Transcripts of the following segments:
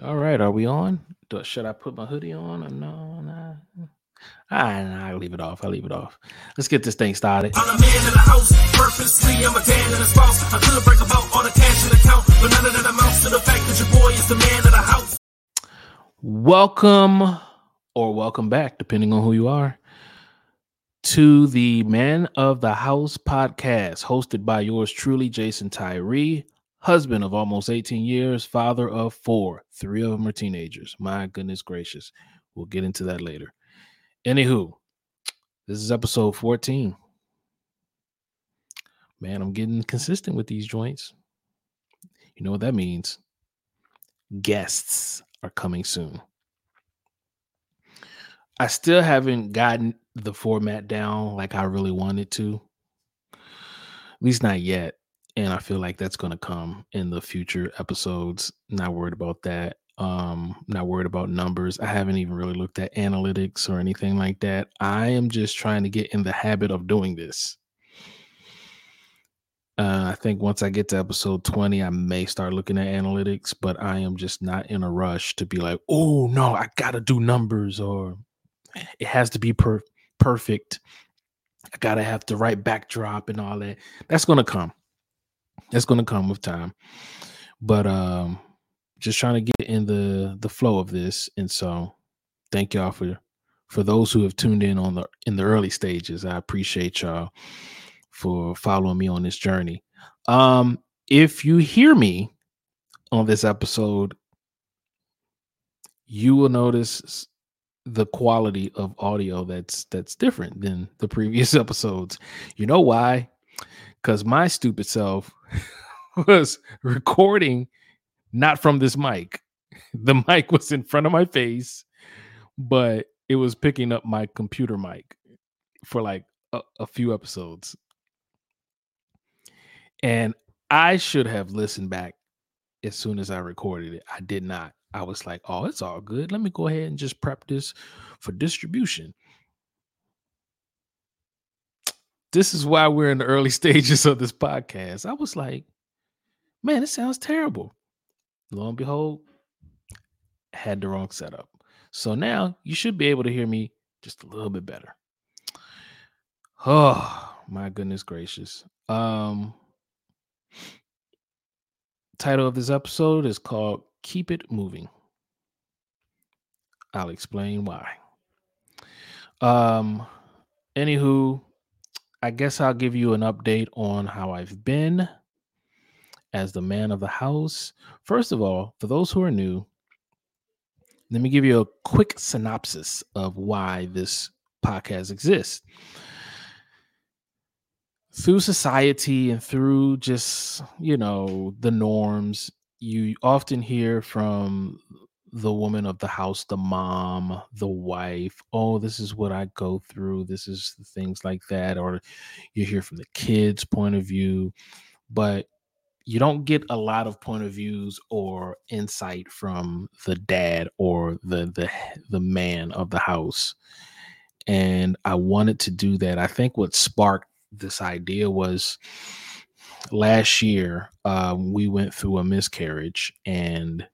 All right, are we on? Should I put my hoodie on or no? Nah. I'll leave it off. I'll leave it off. Let's get this thing started. I'm a man in the house, purposely I'm a dad and a spouse. I could brag about all the cash in the account, but none of that amounts to the fact that your boy is the man of the house. Welcome or welcome back, depending on who you are, to the Man of the House podcast, hosted by yours truly, Jason Tyree, husband of almost 18 years, father of 4. 3 of them are teenagers. My goodness gracious. We'll get into that later. Anywho, this is episode 14. Man, I'm getting consistent with these joints. You know what that means? Guests are coming soon. I still haven't gotten the format down like I really wanted to. At least not yet. And I feel like that's going to come in the future episodes. Not worried about that. Not worried about numbers. I haven't even really looked at analytics or anything like that. I am just trying to get in the habit of doing this. I think once I get to episode 20, I may start looking at analytics, but I am just not in a rush to be like, oh, no, I got to do numbers or it has to be perfect. I got to have the right backdrop and all that. That's going to come. That's going to come with time. But just trying to get in the flow of this. And so thank y'all for those who have tuned in in the early stages. I appreciate y'all for following me on this journey. If you hear me on this episode, you will notice the quality of audio that's different than the previous episodes. You know why? Because my stupid self was recording not from this mic. The mic was in front of my face, but it was picking up my computer mic for like a few episodes. And I should have listened back as soon as I recorded it. I did not. I was like, oh, it's all good. Let me go ahead and just prep this for distribution. This is why we're in the early stages of this podcast. I was like, man, it sounds terrible. Lo and behold, I had the wrong setup. So now you should be able to hear me just a little bit better. Oh, my goodness gracious. Title of this episode is called Keep It Moving. I'll explain why. Anywho, I guess I'll give you an update on how I've been as the man of the house. First of all, for those who are new, let me give you a quick synopsis of why this podcast exists. Through society and through just, the norms, you often hear from the woman of the house, the mom, the wife, oh, this is what I go through. This is things like that. Or you hear from the kids' point of view, but you don't get a lot of point of views or insight from the dad or the man of the house. And I wanted to do that. I think what sparked this idea was last year, we went through a miscarriage, and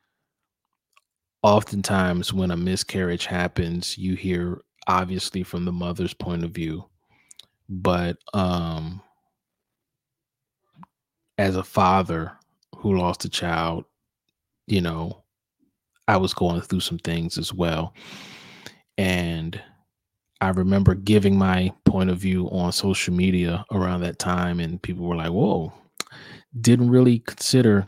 oftentimes when a miscarriage happens, you hear obviously from the mother's point of view, but as a father who lost a child, I was going through some things as well. And I remember giving my point of view on social media around that time, and people were like, whoa, didn't really consider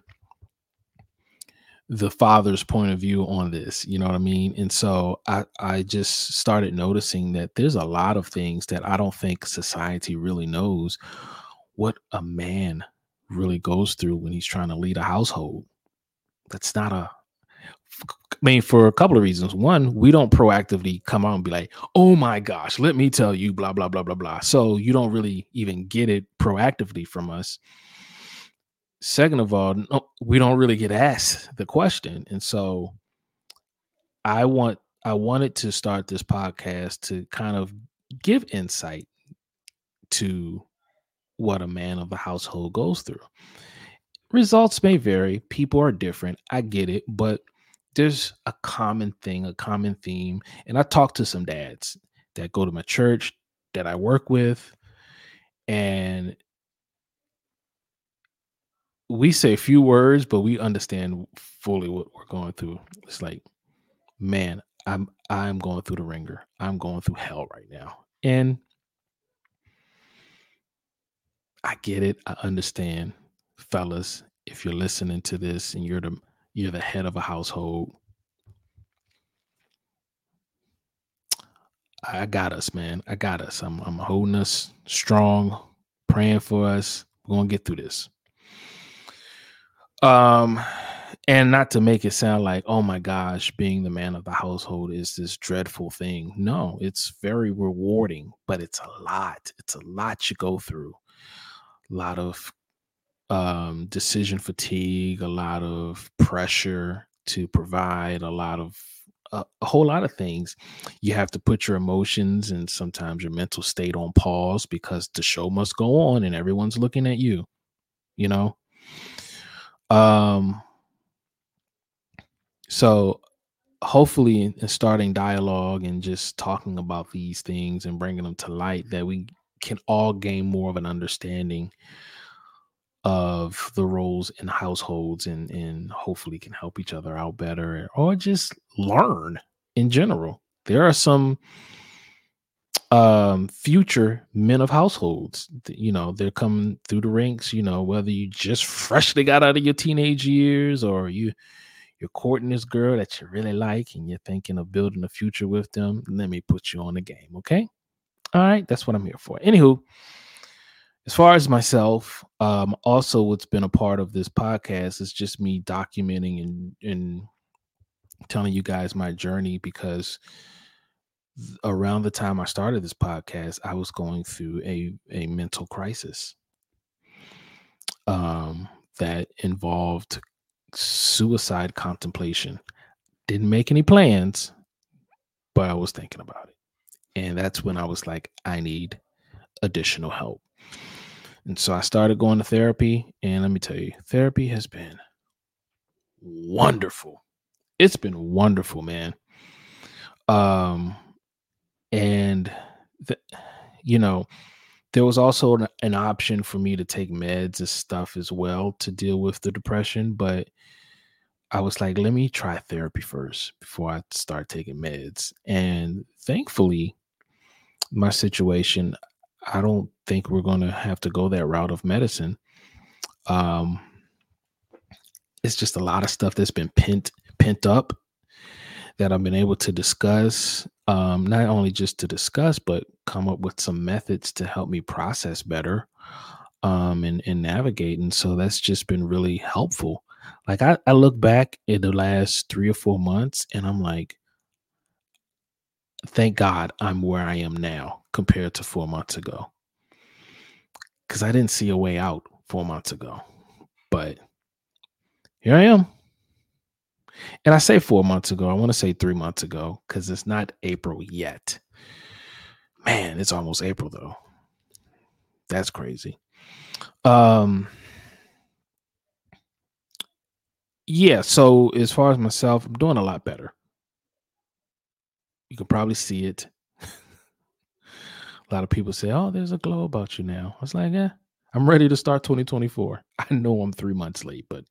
the father's point of view on this. You know what I mean? And so I just started noticing that there's a lot of things that I don't think society really knows what a man really goes through when he's trying to lead a household. That's not for a couple of reasons. One, we don't proactively come out and be like, oh my gosh, let me tell you, blah, blah, blah, blah, blah. So you don't really even get it proactively from us. Second of all, no, we don't really get asked the question. And so I wanted to start this podcast to kind of give insight to what a man of the household goes through. Results may vary. People are different. I get it. But there's a common thing, a common theme. And I talk to some dads that go to my church that I work with, and we say few words, but we understand fully what we're going through. It's like, man, I'm going through the ringer. I'm going through hell right now. And I get it. I understand, fellas. If you're listening to this and you're the head of a household, I got us, man. I got us. I'm holding us strong, praying for us. We're gonna get through this. Um, and not to make it sound like, oh my gosh, being the man of the household is this dreadful thing. No, it's very rewarding, but it's a lot. It's a lot you go through. A lot of decision fatigue, a lot of pressure to provide, a whole lot of things. You have to put your emotions and sometimes your mental state on pause because the show must go on and everyone's looking at you, you know? Um, so hopefully in starting dialogue and just talking about these things and bringing them to light that we can all gain more of an understanding of the roles in households and hopefully can help each other out better or just learn in general. There are some future men of households, they're coming through the ranks, whether you just freshly got out of your teenage years or you're courting this girl that you really like and you're thinking of building a future with them. Let me put you on the game. Okay. All right, that's what I'm here for. Anywho, as far as myself, also what's been a part of this podcast is just me documenting and telling you guys my journey because around the time I started this podcast, I was going through a mental crisis that involved suicide contemplation. Didn't make any plans, but I was thinking about it. And that's when I was like, I need additional help. And so I started going to therapy. And let me tell you, therapy has been wonderful. It's been wonderful, man. Um, and the, you know, there was also an option for me to take meds and stuff as well to deal with the depression, but I was like, let me try therapy first before I start taking meds. And thankfully, my situation, I don't think we're going to have to go that route of medicine. Um, it's just a lot of stuff that's been pent up that I've been able to discuss. Not only just to discuss, but come up with some methods to help me process better and navigate. And so that's just been really helpful. Like I look back in the last 3 or 4 months and I'm like, thank God I'm where I am now compared to 4 months ago. Because I didn't see a way out 4 months ago. But here I am. And I say 4 months ago, I want to say 3 months ago, because it's not April yet. Man, it's almost April though. That's crazy. Yeah, so as far as myself, I'm doing a lot better. You can probably see it. A lot of people say, "Oh, there's a glow about you now." I was like, "Yeah, I'm ready to start 2024." I know I'm 3 months late, but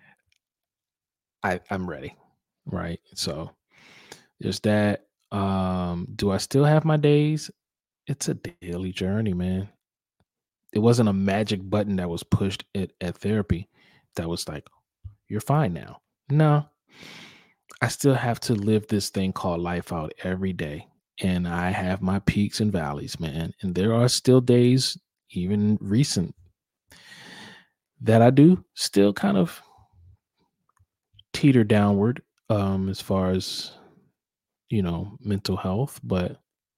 I'm ready, right? So there's that. Do I still have my days? It's a daily journey, man. It wasn't a magic button that was pushed at therapy that was like, "You're fine now." No, I still have to live this thing called life out every day. And I have my peaks and valleys, man. And there are still days, even recent, that I do still kind of teeter downward as far as, mental health. But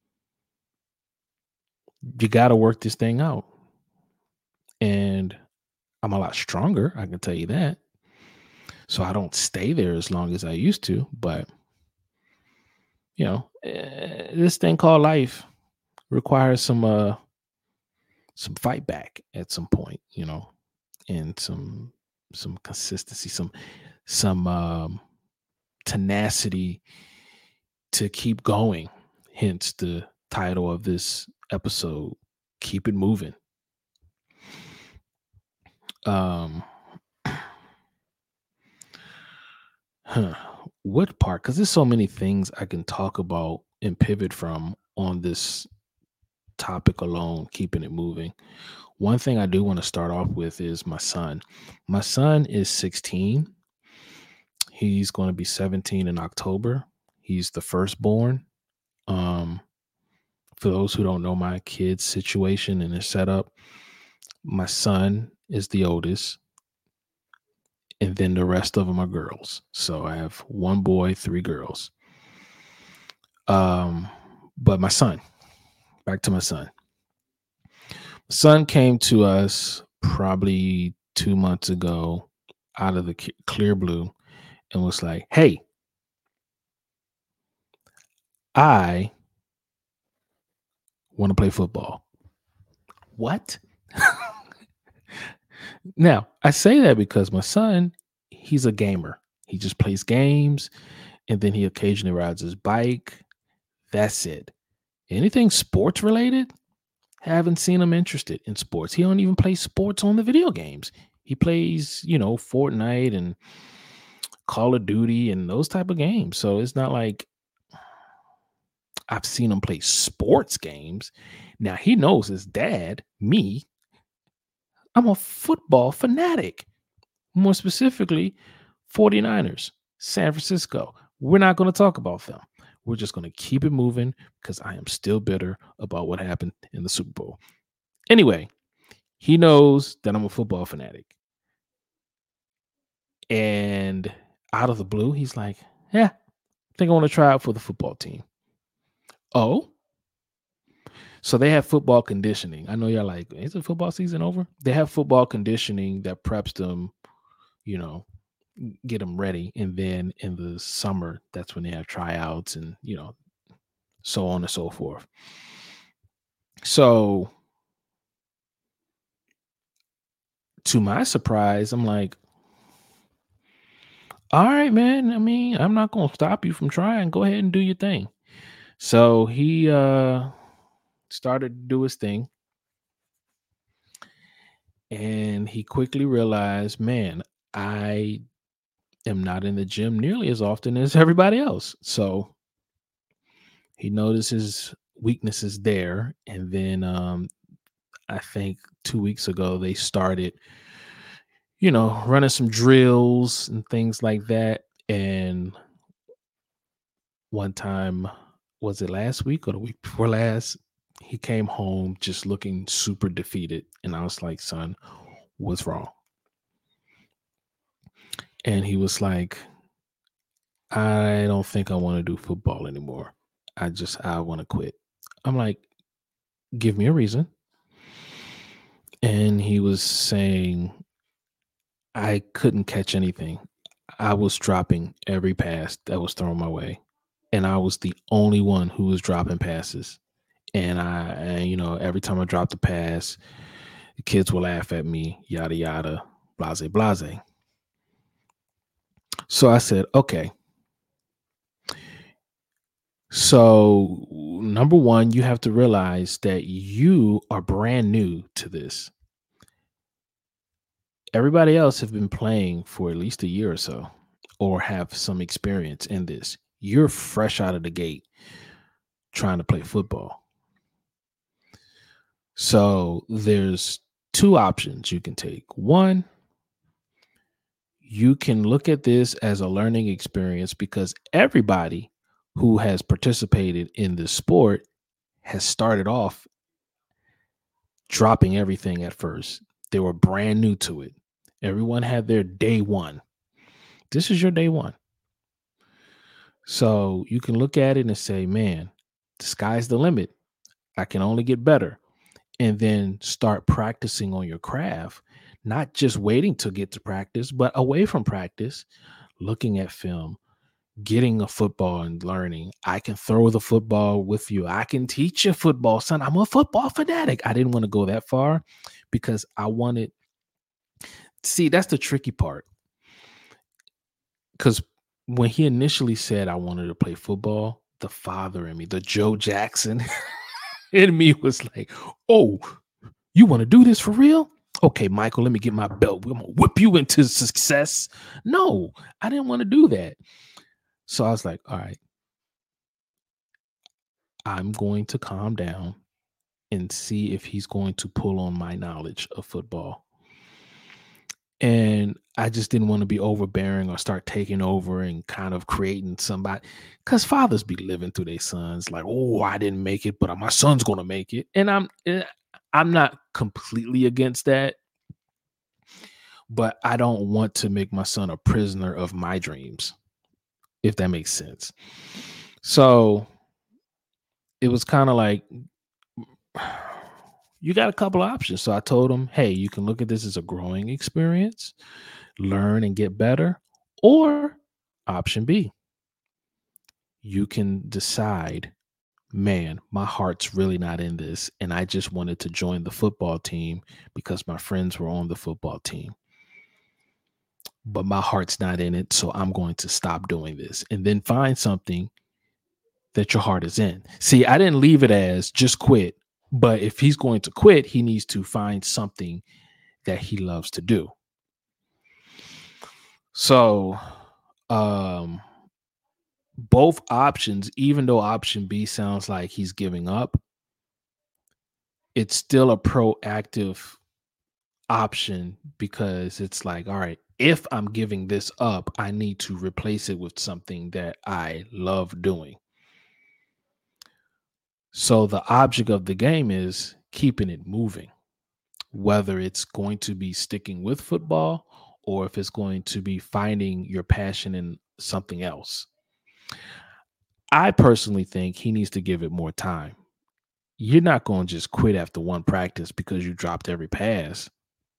you got to work this thing out. And I'm a lot stronger, I can tell you that. So I don't stay there as long as I used to. But, this thing called life requires some fight back at some point, and some consistency, some tenacity to keep going. Hence the title of this episode, Keep It Moving. What part? Because there's so many things I can talk about and pivot from on this topic alone, keeping it moving. One thing I do want to start off with is my son. My son is 16. He's going to be 17 in October. He's the firstborn. Um, for those who don't know my kid's situation and their setup, my son is the oldest, and then the rest of them are girls. So I have one boy, three girls. But my son, back to my son. Son came to us probably 2 months ago out of the clear blue and was like, "Hey, I want to play football." What? Now, I say that because my son, he's a gamer. He just plays games and then he occasionally rides his bike. That's it. Anything sports related, haven't seen him interested in sports. He don't even play sports on the video games. He plays, Fortnite and Call of Duty and those type of games. So it's not like I've seen him play sports games. Now he knows his dad, me, I'm a football fanatic. More specifically, 49ers, San Francisco. We're not going to talk about them. We're just going to keep it moving because I am still bitter about what happened in the Super Bowl. Anyway, he knows that I'm a football fanatic. And out of the blue, he's like, "Yeah, I think I want to try out for the football team." Oh, so they have football conditioning. I know you're like, is the football season over? They have football conditioning that preps them, get them ready. And then in the summer, that's when they have tryouts and, so on and so forth. So to my surprise, I'm like, all right, man. I mean, I'm not going to stop you from trying. Go ahead and do your thing. So he started to do his thing. And he quickly realized, man, I am not in the gym nearly as often as everybody else. So he noticed his weaknesses there. And then I think 2 weeks ago, they started, running some drills and things like that. And one time, was it last week or the week before last? He came home just looking super defeated. And I was like, "Son, what's wrong?" And he was like, "I don't think I want to do football anymore. I want to quit." I'm like, "Give me a reason." And he was saying, "I couldn't catch anything. I was dropping every pass that was thrown my way. And I was the only one who was dropping passes. And every time I dropped a pass, the kids will laugh at me, yada, yada, blase, blase." So I said, okay. So number one, you have to realize that you are brand new to this. Everybody else have been playing for at least a year or so, or have some experience in this. You're fresh out of the gate trying to play football. So there's two options you can take. One, you can look at this as a learning experience because everybody who has participated in this sport has started off dropping everything at first. They were brand new to it. Everyone had their day one. This is your day one. So you can look at it and say, man, the sky's the limit. I can only get better. And then start practicing on your craft, not just waiting to get to practice, but away from practice, looking at film, getting a football and learning. I can throw the football with you. I can teach you football, son. I'm a football fanatic. I didn't want to go that far because I wanted, see, that's the tricky part. Because when he initially said I wanted to play football, the father in me, the Joe Jackson in me was like, "Oh, you want to do this for real? Okay, Michael, let me get my belt. I'm gonna whip you into success." No, I didn't want to do that. So I was like, all right, I'm going to calm down and see if he's going to pull on my knowledge of football. And I just didn't want to be overbearing or start taking over and kind of creating somebody, because fathers be living through their sons like, oh, I didn't make it, but my son's going to make it. And I'm not completely against that, but I don't want to make my son a prisoner of my dreams, if that makes sense. So it was kind of like, you got a couple of options. So I told him, hey, you can look at this as a growing experience, learn and get better. Or option B, you can decide, man, my heart's really not in this. And I just wanted to join the football team because my friends were on the football team. But my heart's not in it. So I'm going to stop doing this and then find something that your heart is in. See, I didn't leave it as just quit. But if he's going to quit, he needs to find something that he loves to do. So, both options, even though option B sounds like he's giving up, it's still a proactive option, because it's like, all right, if I'm giving this up, I need to replace it with something that I love doing. So the object of the game is keeping it moving, whether it's going to be sticking with football or if it's going to be finding your passion in something else. I personally think he needs to give it more time. You're not going to just quit after one practice because you dropped every pass.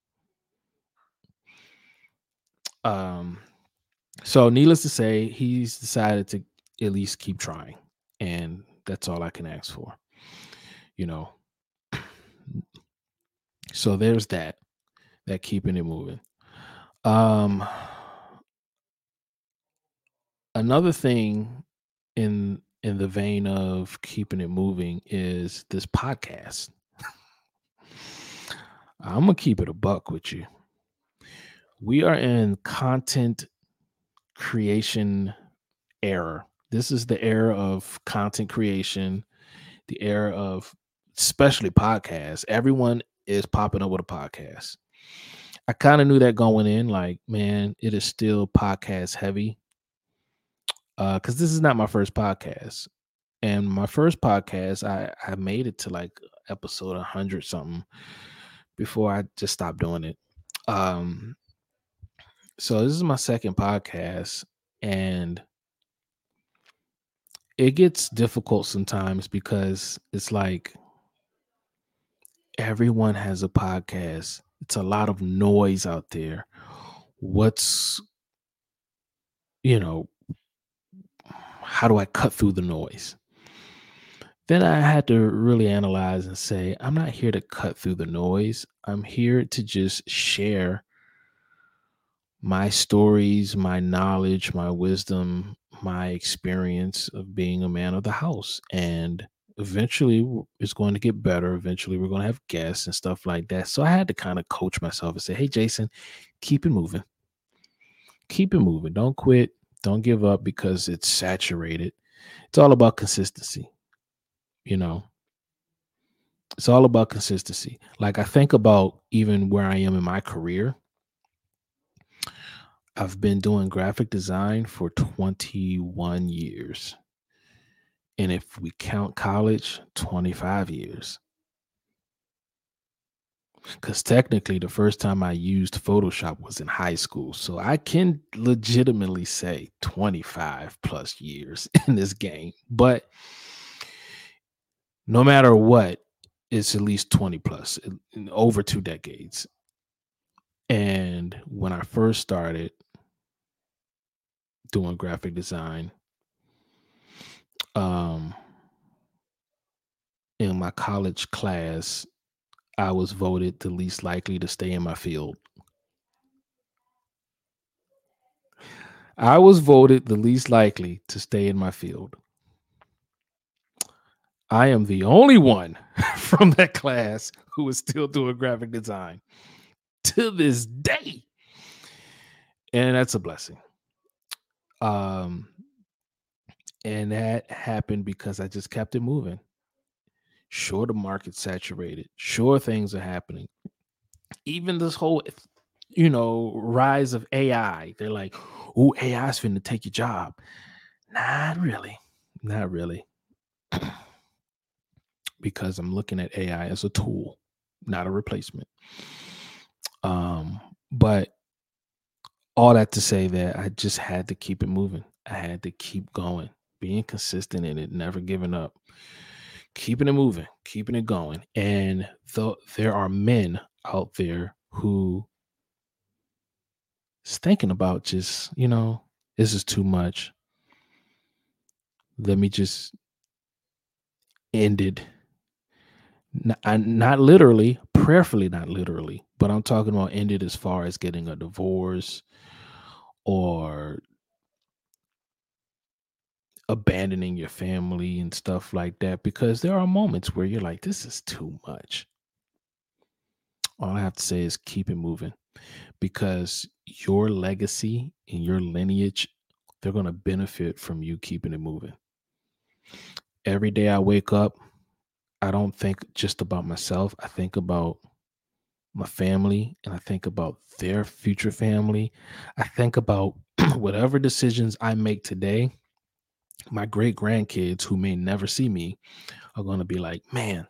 So needless to say, he's decided to at least keep trying. And that's all I can ask for, you know. So there's that keeping it moving. Another thing in the vein of keeping it moving is this podcast. I'm gonna keep it a buck with you. We are in content creation era. This is the era of content creation, the era of especially podcasts. Everyone is popping up with a podcast. I kind of knew that going in, like, man, it is still podcast heavy. Because this is not my first podcast. And my first podcast, I made it to like episode 100 something before I just stopped doing it. So this is my second podcast, and it gets difficult sometimes because it's like everyone has a podcast. It's a lot of noise out there. What's, you know, how do I cut through the noise? Then I had to really analyze and say, I'm not here to cut through the noise. I'm here to just share my stories, my knowledge, my wisdom, my experience of being a man of the house. And eventually it's going to get better. Eventually we're going to have guests and stuff like that. So I had to kind of coach myself and say, hey, Jason, keep it moving. Keep it moving. Don't quit. Don't give up because it's saturated. It's all about consistency. You know, it's all about consistency. Like I think about even where I am in my career. I've been doing graphic design for 21 years. And if we count college, 25 years. Because technically, the first time I used Photoshop was in high school. So I can legitimately say 25 plus years in this game. But no matter what, it's at least 20 plus, over 2 decades. And when I first started doing graphic design, in my college class, I was voted the least likely to stay in my field. I was voted the least likely to stay in my field. I am the only one from that class who is still doing graphic design to this day. And that's a blessing. And that happened because I just kept it moving. Sure, the market's saturated. Sure, things are happening. Even this whole, rise of AI. They're like, oh, AI's finna take your job. Not really. Not really. Because I'm looking at AI as a tool, not a replacement. But all that to say that I just had to keep it moving. I had to keep going, being consistent in it, never giving up, keeping it moving, keeping it going. And there are men out there who is thinking about just, this is too much. Let me just end it. Not literally, prayerfully, not literally, but I'm talking about end it as far as getting a divorce or abandoning your family and stuff like that, because there are moments where you're like, this is too much. All I have to say is keep it moving, because your legacy and your lineage, they're going to benefit from you keeping it moving. Every day I wake up, I don't think just about myself. I think about my family, and I think about their future family. I think about whatever decisions I make today, my great grandkids who may never see me are going to be like, man,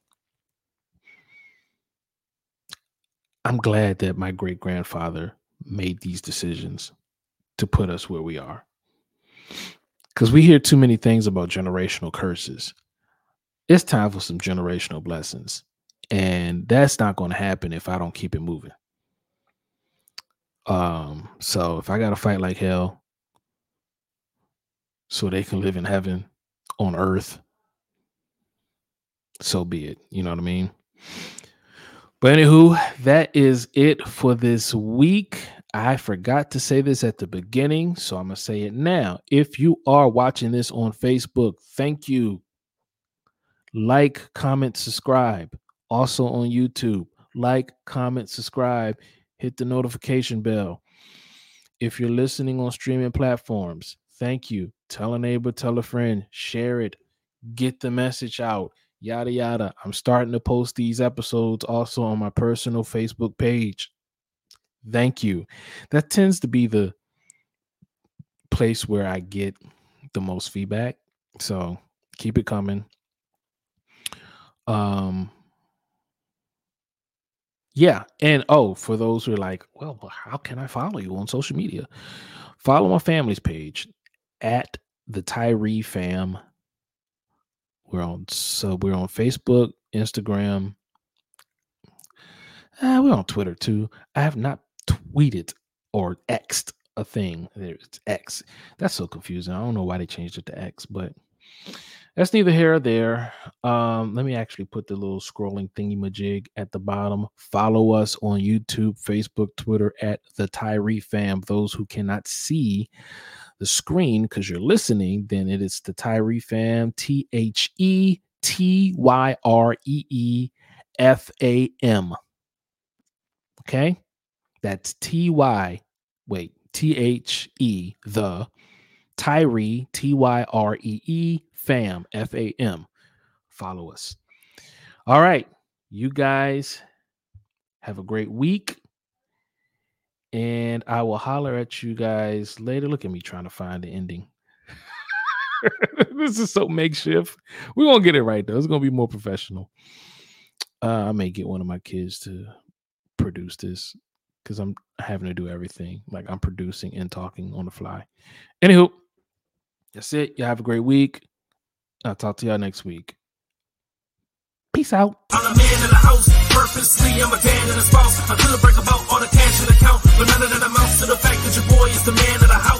I'm glad that my great grandfather made these decisions to put us where we are. Because we hear too many things about generational curses. It's time for some generational blessings. And that's not going to happen if I don't keep it moving. So if I got to fight like hell so they can live in heaven on earth, so be it. You know what I mean? But anywho, that is it for this week. I forgot to say this at the beginning, so I'm going to say it now. If you are watching this on Facebook, thank you. Like, comment, subscribe. Also on YouTube, like, comment, subscribe, hit the notification bell. If you're listening on streaming platforms, thank you. Tell a neighbor, tell a friend, share it, get the message out, yada, yada. I'm starting to post these episodes also on my personal Facebook page. Thank you. That tends to be the place where I get the most feedback. So keep it coming. Yeah. And for those who are like, well, how can I follow you on social media? Follow my family's page at the Tyree Fam. We're on Facebook, Instagram. We're on Twitter too. I have not tweeted or X'd a thing. It's X. That's so confusing. I don't know why they changed it to X, but that's neither here or there. Let me actually put the little scrolling thingy-majig at the bottom. Follow us on YouTube, Facebook, Twitter at the Tyree Fam. Those who cannot see the screen because you're listening, then it is the Tyree Fam, TheTyreefam. Okay? That's THE, the Tyree, TYREE, Fam, FAM. Follow us. All right. You guys have a great week. And I will holler at you guys later. Look at me trying to find the ending. This is so makeshift. We're going to get it right, though. It's going to be more professional. I may get one of my kids to produce this because I'm having to do everything. Like I'm producing and talking on the fly. Anywho, that's it. Y'all have a great week. I'll talk to y'all next week. Peace out. I'm a man in the house, purposely I'm a dad and a spouse. I couldn't break about all the cash in the account, but none of that amounts to the fact that your boy is the man of the house.